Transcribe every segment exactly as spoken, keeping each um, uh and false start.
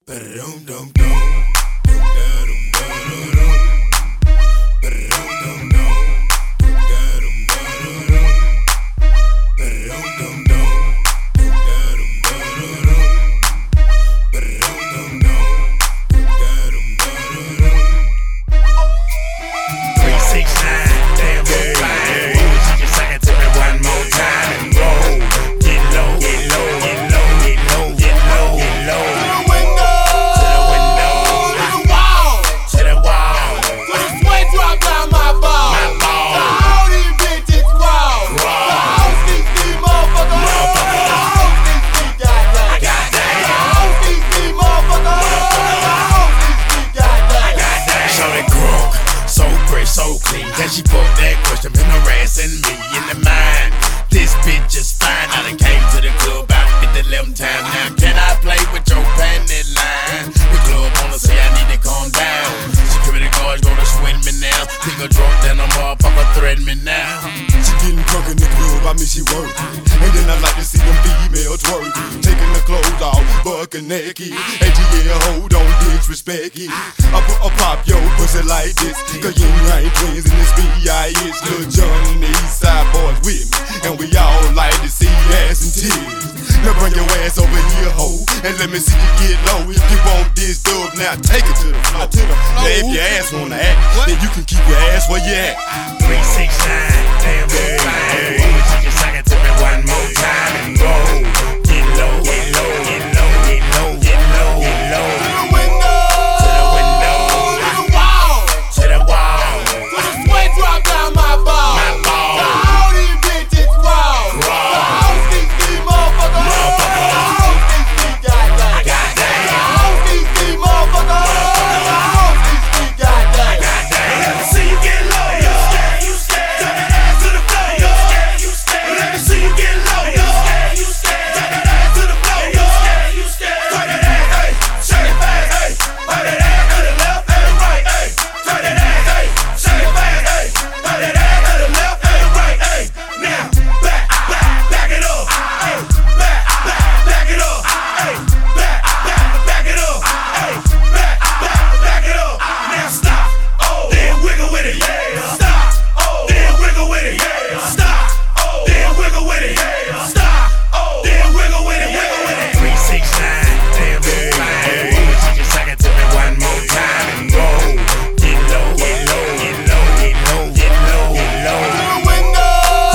So clean, can she put that question been harassing me in the mind? This bitch is fine. I done came to the club about fifty eleven times. Now can I play with your panty line? The club wanna say I need to calm down. Security guards gonna sweat me now. Think a drunk, then a motherfucker threaten me now. She getting drunk in the club, I mean she working. And then I like to see them females twerking, taking the clothes off, bucking naked. A T L hoe, don't disrespect it. I put a pop your pussy like this, cause you ain't twins in this B I S. Lil Jon and the East Side boys with me, and we all like to see ass and tears. Now bring your ass over here, ho, and let me see you get low. If you want this dub, now take it to the floor. Now if your ass wanna act, then you can keep your ass where you at. Three, six, nine, damn, yeah, fine. You can suck it to me one more time and go. Get low, get low, get low, get low, get low, get low. To the window, to the window, to the wall, to the wall, to the sweat drop down my ball. my ball. To all these bitches raw. To all these these motherfuckers. To all these these goddamn. Goddamn. To all these these motherfuckers. To all these these goddamn. Let me see you get low, you scared, you scared. Turn that ass to the floor, you scared, you scared. Let me see you get low, you scared, you scared. Turn that ass to the floor, you scared, you scared. Turn that ass, hey, shake it fast, hey. Turn that ass to the left and the right, hey. Turn that ass, hey, shake it fast, hey. Turn that ass to the left and the right, hey. Now, back, back, back it up, hey. Back, back, back it up, hey. Back, back, back it up, hey. Back, back, back it up. Now stop, oh, then wiggle with it, yeah. Stop, oh, then wiggle with it, yeah. Stop, oh, then wiggle with it, yeah. Stop, oh, then wiggle with it, wiggle with it. Three, six, nine, damn, yeah, fine. You can suck it to me one more time and go. Get low, get low, get low, get low, get low, get low. To the window,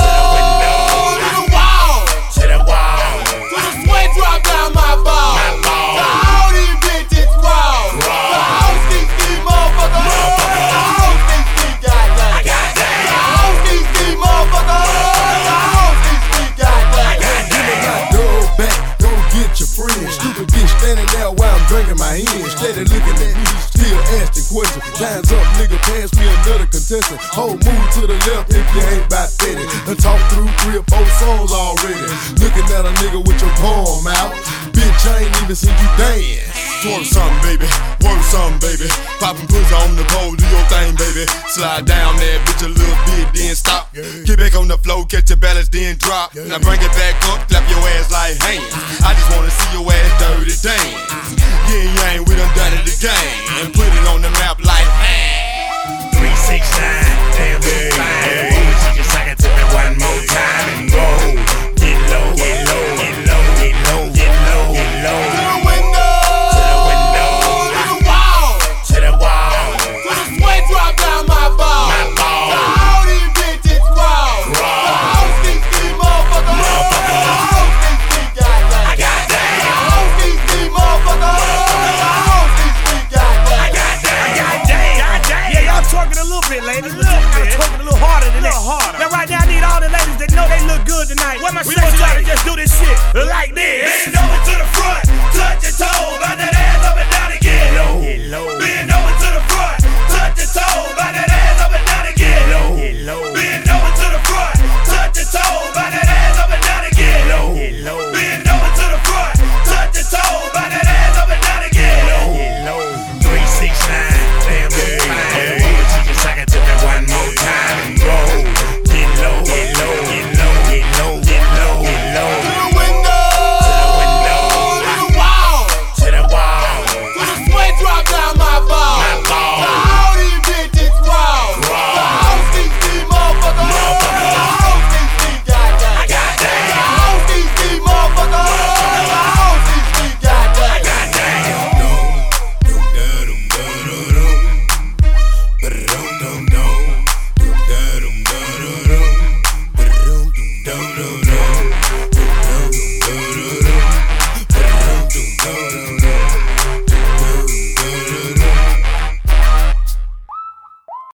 to the wall, To the wall, to the sweat drop down my ball. my ball. To all these bitches raw. To all these these motherfuckers. To all these these goddamn. To all these these motherfuckers. To all these these goddamn. Give me my dog back, go get your friends. Stupid bitch standing there while I'm drinking my hand. Steady looking at me, still asking questions. Time's up, nigga, pass me another contestant. Whole move to the left if you ain't about fitted. Done talk through three or four songs already. Looking at a nigga with your palm out. Bitch, I ain't even seen you dance. Twerk something, baby. Work something, baby. Poppin' pussy on the pole, do your thing, baby. Slide down that bitch a little bit, then stop. Get back on the floor, catch your balance, then drop. Now bring it back up, clap your ass like hands. I just wanna see your ass dirty dance. Yeah, yeah, we done done it again. And put it on the map like